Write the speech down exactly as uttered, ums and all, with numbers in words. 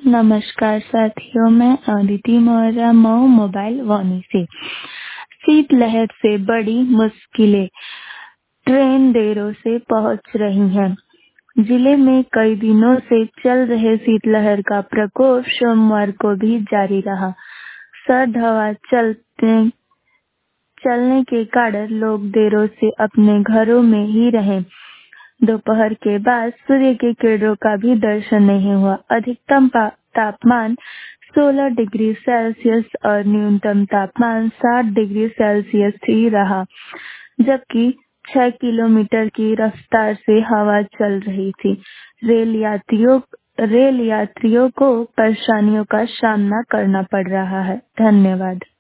नमस्कार साथियों, मैं अदिति मौर्य मऊ मोबाइल वानी से। शीतलहर से बड़ी मुश्किलें, ट्रेन देरों से पहुंच रही है। जिले में कई दिनों से चल रहे शीतलहर का प्रकोप सोमवार को भी जारी रहा। सर्द हवा चलते चलने के कारण लोग देरों से अपने घरों में ही रहे। दोपहर के बाद सूर्य की किरणों का भी दर्शन नहीं हुआ। अधिकतम तापमान सोलह डिग्री सेल्सियस और न्यूनतम तापमान सात डिग्री सेल्सियस ही रहा, जबकि छह किलोमीटर की रफ्तार से हवा चल रही थी। रेल यात्रियों रेल यात्रियों को परेशानियों का सामना करना पड़ रहा है। धन्यवाद।